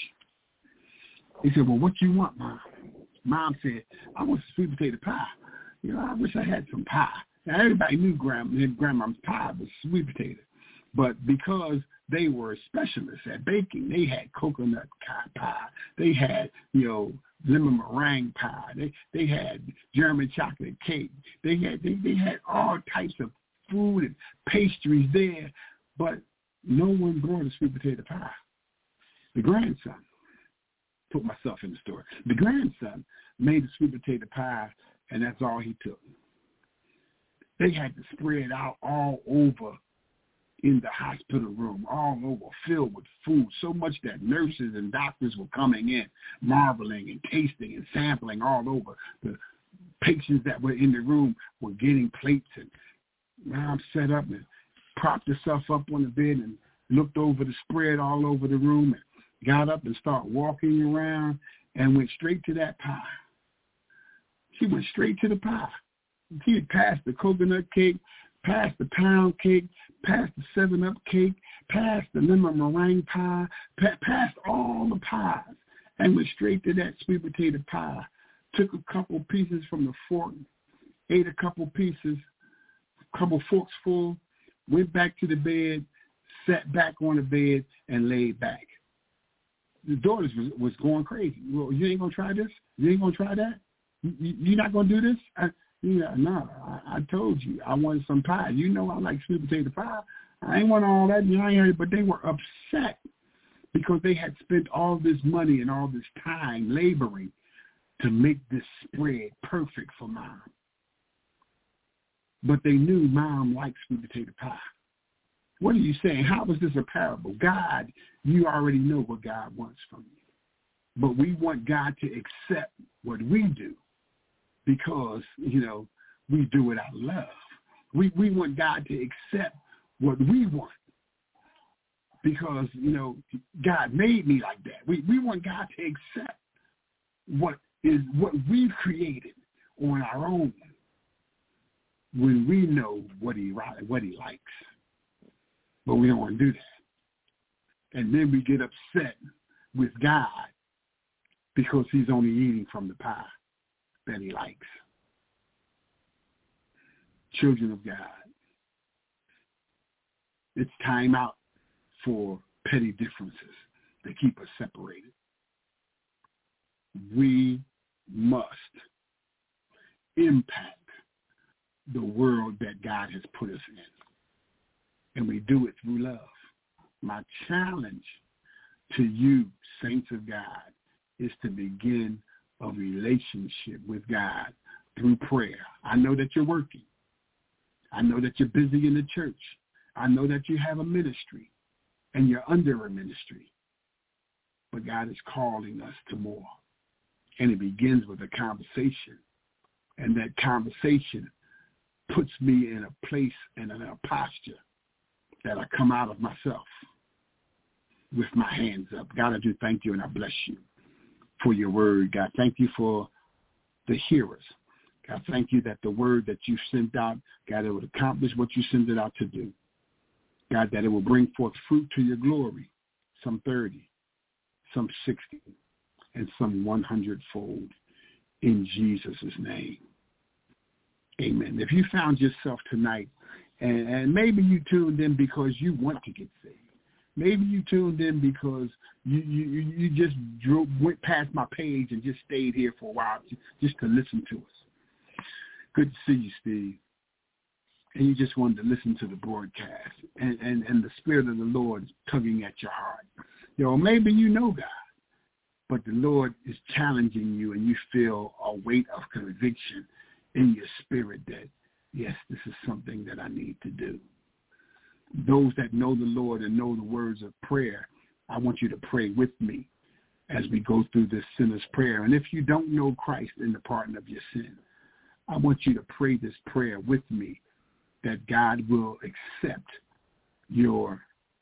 He said, well, what you want, Mom? Mom said, I want sweet potato pie. You know, I wish I had some pie. Now, everybody knew grandma, grandma's pie was sweet potato. But because they were specialists at baking, they had coconut pie. They had, you know, lemon meringue pie. They they had German chocolate cake. They had they, they had all types of food and pastries there, but no one brought a sweet potato pie. The grandson, put myself in the story, the grandson made the sweet potato pie, and that's all he took. They had to spread out all over in the hospital room, all over, filled with food, so much that nurses and doctors were coming in, marveling and tasting and sampling all over. The patients that were in the room were getting plates, and Mom sat up and propped herself up on the bed and looked over the spread all over the room and got up and started walking around and went straight to that pie. She went straight to the pie. She had passed the coconut cake, passed the pound cake, passed the seven-up cake, passed the lemon meringue pie, pa- passed all the pies, and went straight to that sweet potato pie. Took a couple pieces from the fork, ate a couple pieces, a couple forks full, went back to the bed, sat back on the bed, and laid back. The daughters was, was going crazy. Well, you ain't going to try this? You ain't going to try that? You, you're not going to do this? I, Yeah, no, I, I told you I wanted some pie. You know I like sweet potato pie. I ain't want all that. You know, I ain't, but they were upset because they had spent all this money and all this time laboring to make this spread perfect for Mom. But they knew Mom liked sweet potato pie. What are you saying? How is this a parable? God, you already know what God wants from you. But we want God to accept what we do, because, you know, we do it out of love. We we want God to accept what we want because, you know, God made me like that. We we want God to accept what is what we've created on our own when we know what he what he likes. But we don't want to do that. And then we get upset with God because he's only eating from the pie that he likes. Children of God, it's time out for petty differences that keep us separated. We must impact the world that God has put us in, and we do it through love. My challenge to you, saints of God, is to begin a relationship with God through prayer. I know that you're working. I know that you're busy in the church. I know that you have a ministry and you're under a ministry. but God is calling us to more. And it begins with a conversation. And that conversation puts me in a place and in a posture that I come out of myself with my hands up. God, I do thank you and I bless you for your word. God, thank you for the hearers. God, thank you that the word that you sent out, God, it would accomplish what you sent it out to do. God, that it will bring forth fruit to your glory, some thirty, some sixty, and some one hundred fold in Jesus' name. Amen. If you found yourself tonight, and, and maybe you tuned in because you want to get saved. Maybe you tuned in because you you, you just drove, went past my page and just stayed here for a while just to listen to us. Good to see you, Steve. And you just wanted to listen to the broadcast. And, and, and the Spirit of the Lord is tugging at your heart. You know, maybe you know God, but the Lord is challenging you and you feel a weight of conviction in your spirit that, yes, this is something that I need to do. Those that know the Lord and know the words of prayer, I want you to pray with me as we go through this sinner's prayer. And if you don't know Christ in the pardon of your sin, I want you to pray this prayer with me, that God will accept your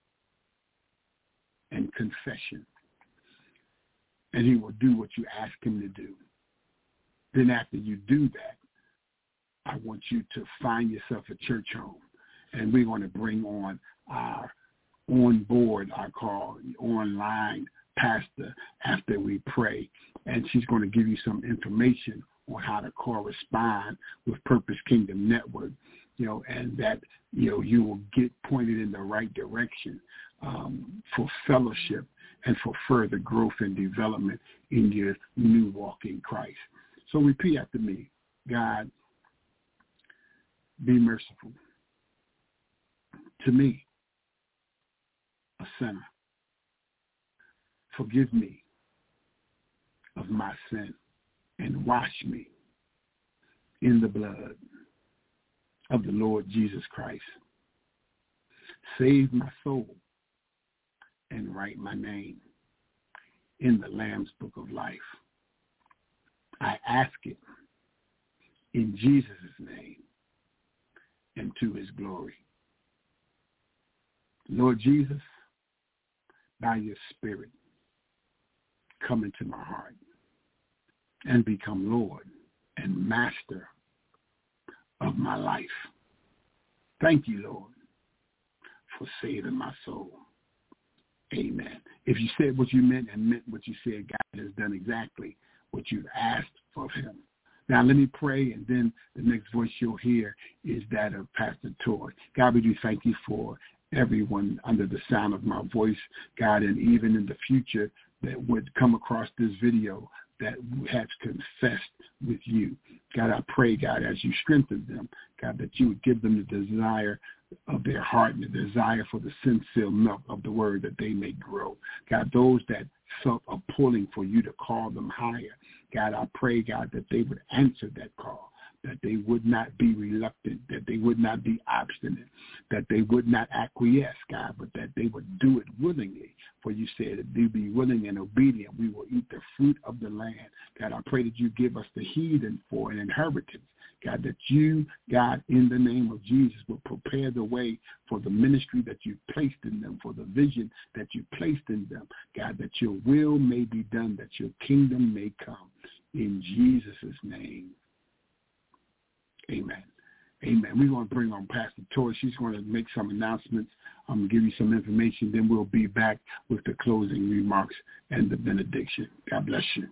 and confession, and he will do what you ask him to do. Then after you do that, I want you to find yourself a church home, and we're going to bring on our on board, I call online pastor after we pray, and she's going to give you some information on how to correspond with Purpose Kingdom Network, you know, and that, you know, you will get pointed in the right direction um, for fellowship and for further growth and development in your new walk in Christ. So repeat after me. God, be merciful to me, a sinner. Forgive me of my sin and wash me in the blood of the Lord Jesus Christ. Save my soul and write my name in the Lamb's Book of Life. I ask it in Jesus' name and to his glory. Lord Jesus, by your Spirit, come into my heart and become Lord and master of my life. Thank you, Lord, for saving my soul. Amen. If you said what you meant and meant what you said, God has done exactly what you asked of him. Now let me pray, and then the next voice you'll hear is that of Pastor Toy. God, we do thank you for everyone under the sound of my voice, God, and even in the future that would come across this video that has confessed with you. God, I pray, God, as you strengthen them, God, that you would give them the desire of their heart and the desire for the sin-filled milk of the word, that they may grow. God, those that felt a pulling for you to call them higher, God, I pray, God, that they would answer that call, that they would not be reluctant, that they would not be obstinate, that they would not acquiesce, God, but that they would do it willingly. For you said, if they be willing and obedient, we will eat the fruit of the land. God, I pray that you give us the heathen for an inheritance. God, that you, God, in the name of Jesus, will prepare the way for the ministry that you placed in them, for the vision that you placed in them. God, that your will may be done, that your kingdom may come. In Jesus' name, amen. Amen. We're going to bring on Pastor Toy. She's going to make some announcements. I'm going to give you some information. Then we'll be back with the closing remarks and the benediction. God bless you.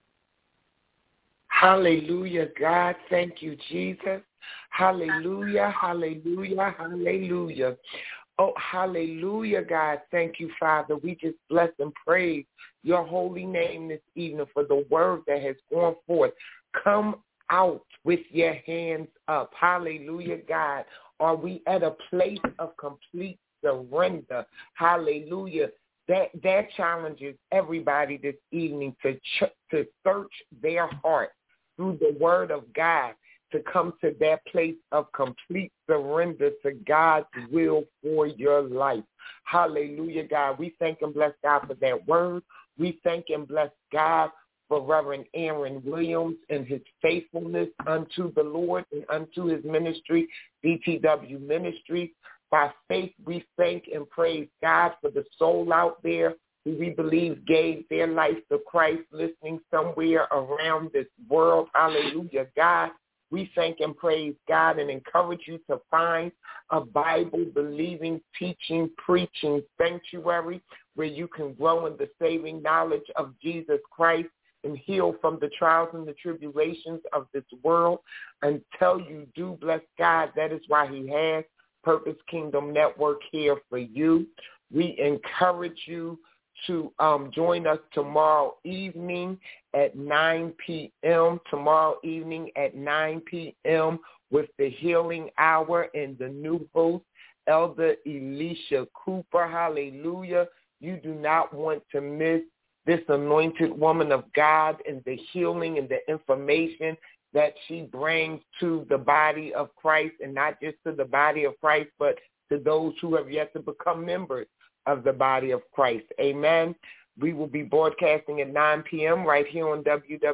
Hallelujah, God. Thank you, Jesus. Hallelujah, hallelujah, hallelujah. Oh, hallelujah, God. Thank you, Father. We just bless and praise your holy name this evening for the word that has gone forth. Come out with your hands up. Hallelujah, God. Are we at a place of complete surrender? Hallelujah. That that challenges everybody this evening to ch- to search their heart through the word of God, to come to that place of complete surrender to God's will for your life. Hallelujah, God. We thank and bless God for that word We thank and bless God for Reverend Aaron Williams and his faithfulness unto the Lord and unto his ministry, D T W Ministries. By faith, we thank and praise God for the soul out there who we believe gave their life to Christ, listening somewhere around this world. Hallelujah, God. We thank and praise God and encourage you to find a Bible-believing, teaching, preaching sanctuary where you can grow in the saving knowledge of Jesus Christ and heal from the trials and the tribulations of this world until you do bless God. That is why he has Purpose Kingdom Network here for you. We encourage you to um, join us tomorrow evening at nine p.m., tomorrow evening at nine p.m. with the Healing Hour and the new host, Elder Elisha Cooper. Hallelujah. You do not want to miss this anointed woman of God and the healing and the information that she brings to the body of Christ, and not just to the body of Christ, but to those who have yet to become members of the body of Christ. Amen. We will be broadcasting at nine p.m. right here on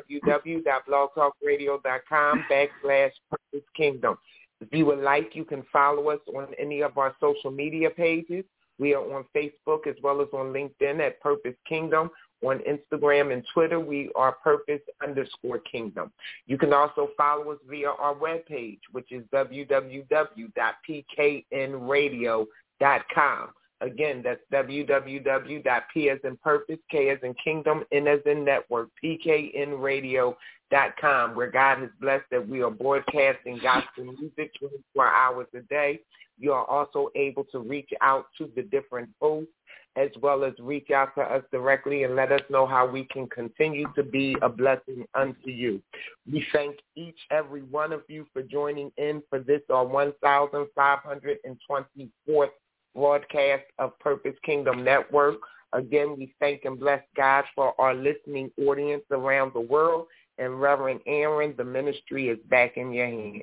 www.blogtalkradio.com backslash Purpose Kingdom. If you would like, you can follow us on any of our social media pages. We are on Facebook as well as on LinkedIn at Purpose Kingdom. On Instagram and Twitter, we are Purpose underscore Kingdom. You can also follow us via our webpage, which is w w w dot p k n radio dot com. Again, that's w w w dot p as in Purpose, K as in Kingdom, N as in Network, p k n radio dot com, where God has blessed that we are broadcasting gospel music twenty-four hours a day. You are also able to reach out to the different hosts as well as reach out to us directly and let us know how we can continue to be a blessing unto you. We thank each every one of you for joining in for this, our one thousand five hundred twenty-fourth broadcast of Purpose Kingdom Network. Again, we thank and bless God for our listening audience around the world. And Reverend Aaron, the ministry is back in your hands.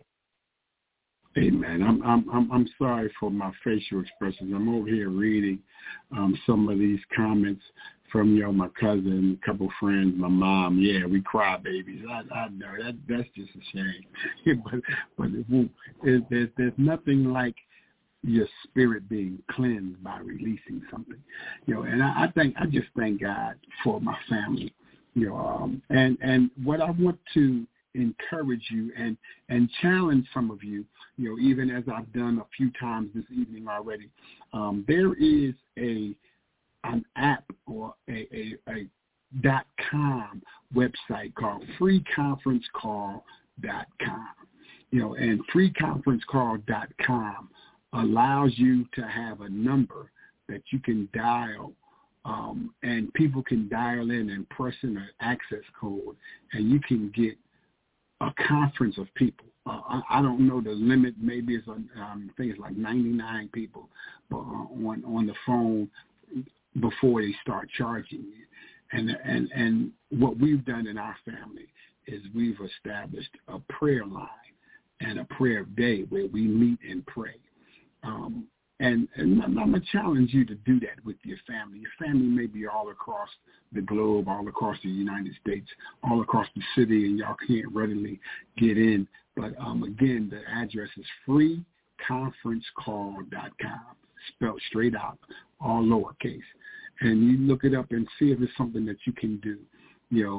Amen. I'm I'm I'm I'm sorry for my facial expressions. I'm over here reading um, some of these comments from you know my cousin, a couple friends, my mom. Yeah, we cry babies. I, I know that that's just a shame. but but it, it, there's there's nothing like your spirit being cleansed by releasing something. You know, and I, I think I just thank God for my family. You know, um, and and what I want to encourage you and and challenge some of you, you know, even as I've done a few times this evening already. Um, there is a an app or a, a, a dot com website called free conference call dot com. You know, and free conference call dot com allows you to have a number that you can dial. Um, and people can dial in and press in an access code, and you can get a conference of people. Uh, I, I don't know the limit. Maybe it's on, um, I think it's like ninety-nine people but, uh, on on the phone before they start charging you. And and and what we've done in our family is we've established a prayer line and a prayer day where we meet and pray. Um, And, and I'm going to challenge you to do that with your family. Your family may be all across the globe, all across the United States, all across the city, and y'all can't readily get in. But, um, again, the address is free conference call dot com, spelled straight out, all lowercase. And you look it up and see if it's something that you can do. You know,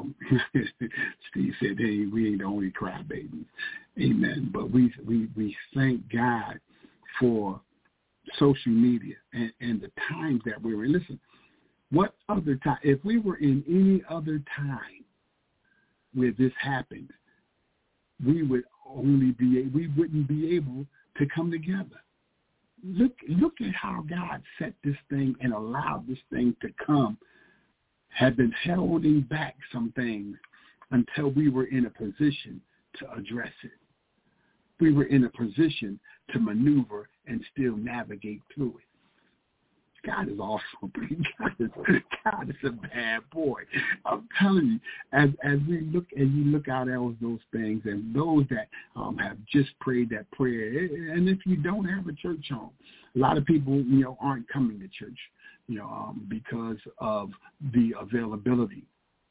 Steve said, hey, we ain't the only crybabies. Amen. But we, we, we thank God for social media and, and the times that we were in. Listen, what other time, if we were in any other time where this happened, we would only be, we wouldn't be able to come together. Look, look at how God set this thing and allowed this thing to come, had been holding back some things until we were in a position to address it. We were in a position to maneuver and still navigate through it. God is awesome. God is, God is a bad boy. I'm telling you, as as we look and you look out at those things, and those that um, have just prayed that prayer, and if you don't have a church home, a lot of people, you know, aren't coming to church. you know, um, because of the availability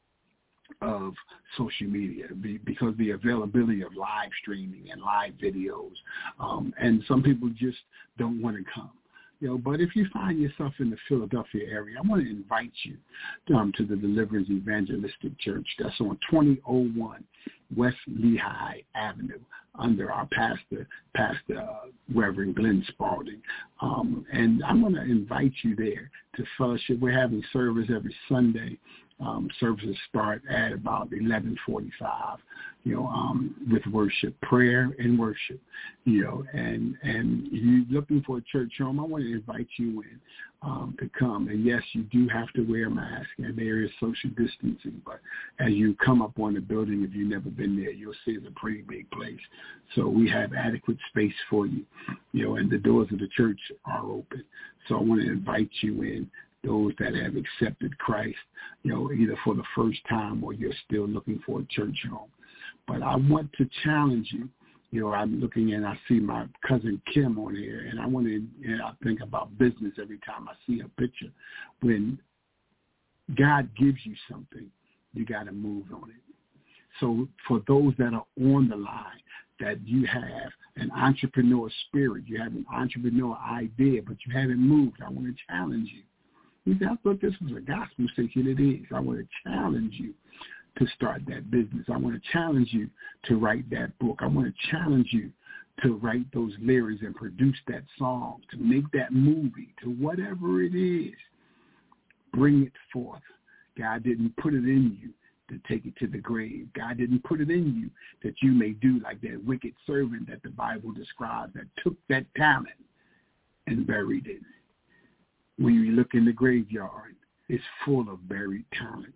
of social media, because the availability of live streaming and live videos, um, and some people just don't want to come. You know, but if you find yourself in the Philadelphia area, I want to invite you um, to the Deliverance Evangelistic Church. That's on twenty oh one West Lehigh Avenue under our pastor, Pastor uh, Reverend Glenn Spalding. Um, and I'm going to invite you there to fellowship. We're having service every Sunday. Um, services start at about eleven forty-five, you know, um, with worship, prayer and worship, you know, and, and you're looking for a church home, I want to invite you in um, to come. And yes, you do have to wear a mask, and there is social distancing, but as you come up on the building, if you've never been there, you'll see it's a pretty big place. So we have adequate space for you, you know, and the doors of the church are open. So I want to invite you in. Those that have accepted Christ, you know, either for the first time or you're still looking for a church home. But I want to challenge you. You know, I'm looking and I see my cousin Kim on here, and I want to, and I think about business every time I see a picture. When God gives you something, you got to move on it. So for those that are on the line, that you have an entrepreneur spirit, you have an entrepreneur idea, but you haven't moved, I want to challenge you. I thought this was a gospel station. It is. I want to challenge you to start that business. I want to challenge you to write that book. I want to challenge you to write those lyrics and produce that song, to make that movie, to whatever it is. Bring it forth. God didn't put it in you to take it to the grave. God didn't put it in you that you may do like that wicked servant that the Bible describes that took that talent and buried it. When you look in the graveyard, it's full of buried talent.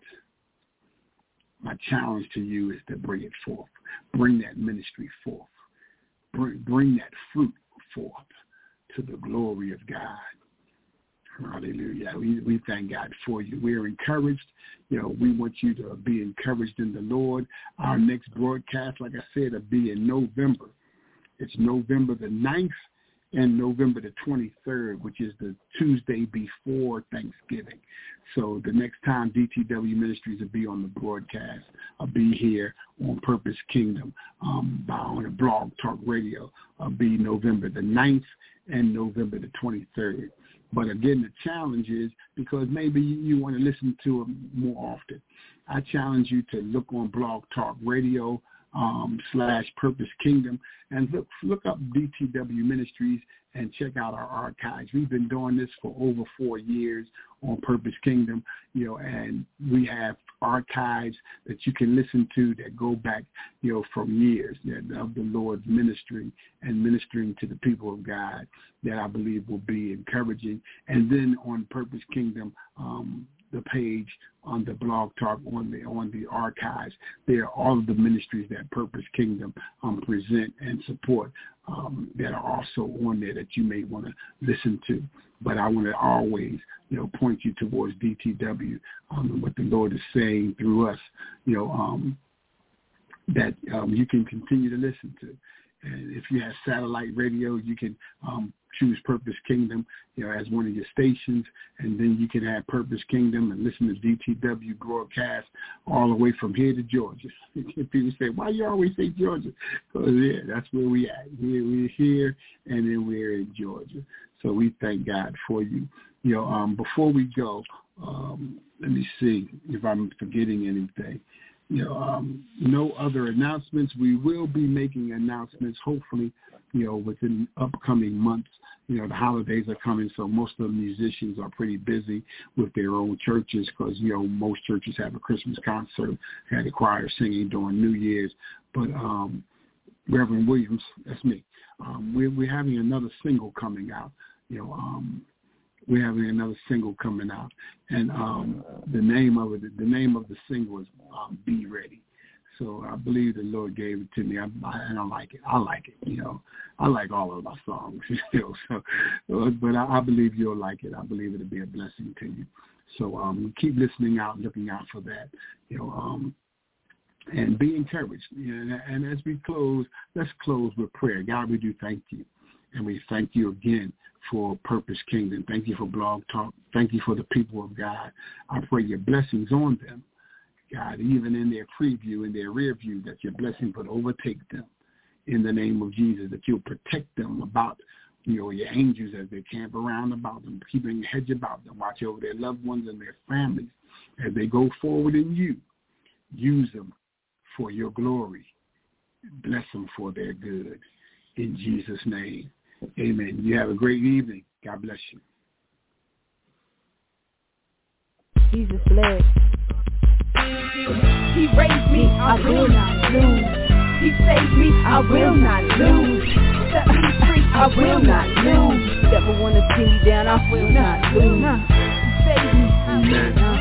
My challenge to you is to bring it forth. Bring that ministry forth. Bring, bring that fruit forth to the glory of God. Hallelujah. We, we thank God for you. We are encouraged. You know, we want you to be encouraged in the Lord. Our next broadcast, like I said, will be in November. It's November the ninth. And November the twenty-third, which is the Tuesday before Thanksgiving. So the next time D T W Ministries will be on the broadcast, I'll be here on Purpose Kingdom um, by, on a Blog Talk Radio. I'll be November the ninth and November the twenty-third. But again, the challenge is, because maybe you want to listen to them more often, I challenge you to look on Blog Talk Radio Um, slash Purpose Kingdom, and look look up D T W Ministries and check out our archives. We've been doing this for over four years on Purpose Kingdom, you know, and we have archives that you can listen to that go back, you know, from years that, of the Lord's ministry and ministering to the people of God that I believe will be encouraging. And then on Purpose Kingdom, um, the page on the Blog Talk, on the on the archives, there are all of the ministries that Purpose Kingdom um, present and support um, that are also on there that you may want to listen to. But I want to always, you know, point you towards D T W um, and what the Lord is saying through us, you know, um, that um, you can continue to listen to. And if you have satellite radio, you can um, choose Purpose Kingdom, you know, as one of your stations, and then you can have Purpose Kingdom and listen to D T W broadcast all the way from here to Georgia. People say, why you always say Georgia? Because, yeah, that's where we at. We're, we're here, and then we're in Georgia. So we thank God for you. You know, um, before we go, um, let me see if I'm forgetting anything. You know, um, no other announcements. We will be making announcements, hopefully, you know, within upcoming months. You know, the holidays are coming, so most of the musicians are pretty busy with their own churches because, you know, most churches have a Christmas concert, had a choir singing during New Year's. But um, Reverend Williams, that's me, um, we're, we're having another single coming out, you know, um, we're having another single coming out, and um, the name of it, the name of the single is um, "Be Ready." So I believe the Lord gave it to me, I, I, and I like it. I like it. You know, I like all of my songs, you know. So, but I, I believe you'll like it. I believe it'll be a blessing to you. So um, keep listening out, looking out for that. You know, um, and be encouraged. You know, and, and as we close, let's close with prayer. God, we do thank you. And we thank you again for Purpose Kingdom. Thank you for Blog Talk. Thank you for the people of God. I pray your blessings on them, God, even in their preview, in their rear view, that your blessing would overtake them in the name of Jesus, that you'll protect them about, you know, your angels as they camp around about them, keeping a hedge about them, watch over their loved ones and their families as they go forward in you. Use them for your glory. Bless them for their good. In Jesus' name, amen. You have a great evening. God bless you. Jesus bless. He raised me, I will not lose. He saved me, I will not lose. Set me free, I will not lose. Never wanna see me down, I will not lose. He saved me, I will not